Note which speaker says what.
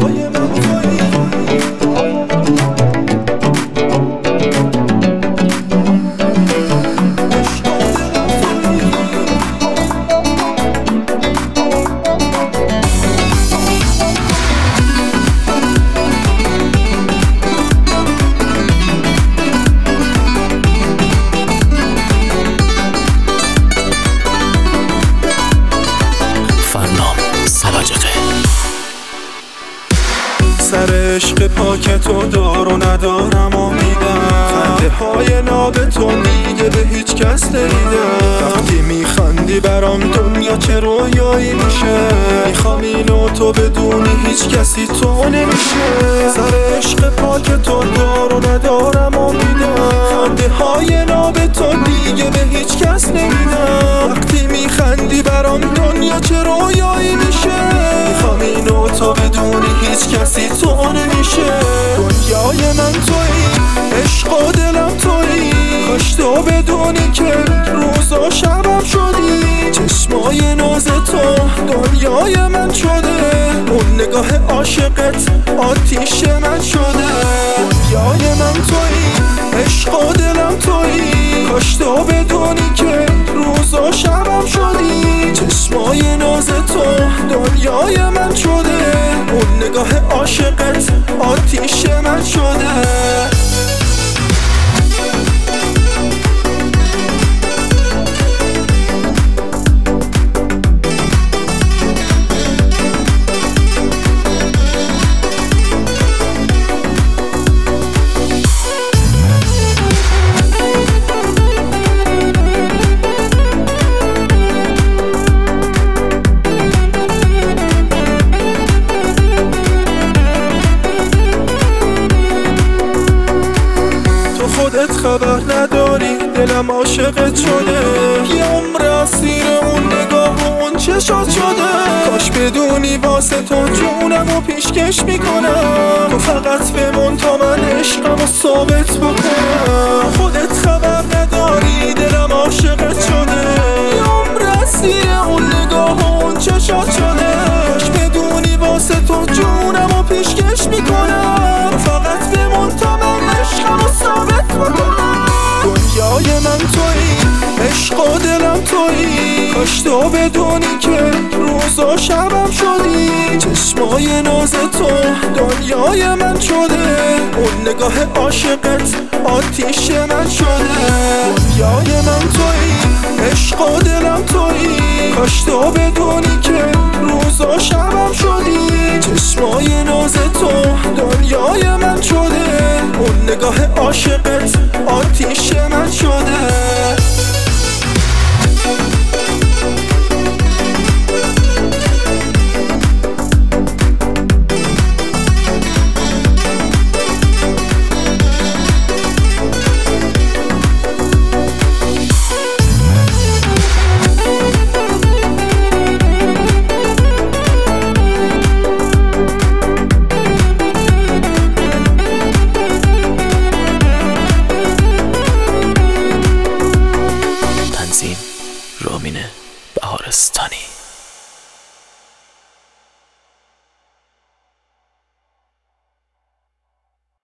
Speaker 1: دنیای من تویی. سر عشق پاکتو دار و ندارم و میدم، خنده های ناب تو میگه به هیچ کس ندیدم. وقتی میخندی برام دنیا چه رویایی میشه، میخوام اینو تو بدونی هیچ کسی تو نمیشه. سر عشق پاکتو دار و ندارم و میدم، خنده های ناب تو میگه به هیچ کس نمیدم. وقتی میخندی برام دنیا چه رویایی میشه، میخوام اینو تو بدونی هیچ کسی تو نمیشه. دنیای من تویی، عشق و دلم تویی، کاش تو بدونی که روز و شبم شدی. چشمای ناز تو دنیای من شده، اون نگاه عاشقت آتیش من شده. دنیای من تویی، عشق و دلم تویی، کاش تو بدونی که روز و شبم شدی. چشمای ناز تو دنیای من شده، اون نگاه عاشقت آتیش من شده. خودت خبر نداری دلم عاشقت شده، یه عمر اسیر اون نگاه و اون چشات شده. کاش بدونی واسه تو جونم و پیشکش میکنم، تو فقط بمون تا من عشقم و ثابت بکنم. خودت خبر نداری دلم عاشقت شده، یه عمر اسیر اون نگاه و اون چشات شده. کاش بدونی واسه تو جونم و پیشکش میکنم، فقط بمون تا من عشقم و ثابت بکنم. دنیای من تویی، عشق و دلم تویی، کاش تو بدونی که روز و شبم شدی. چشمای ناز تو دنیای من شده، اون نگاه عاشقت آتیش من شده. دنیای من تویی، عشق و دلم تویی، کاش تو بدونی که روز و شبم شدی. چشمای ناز تو دنیای من شده، اون نگاه عاشقت آتیش من شده.
Speaker 2: رامین بهارستانی.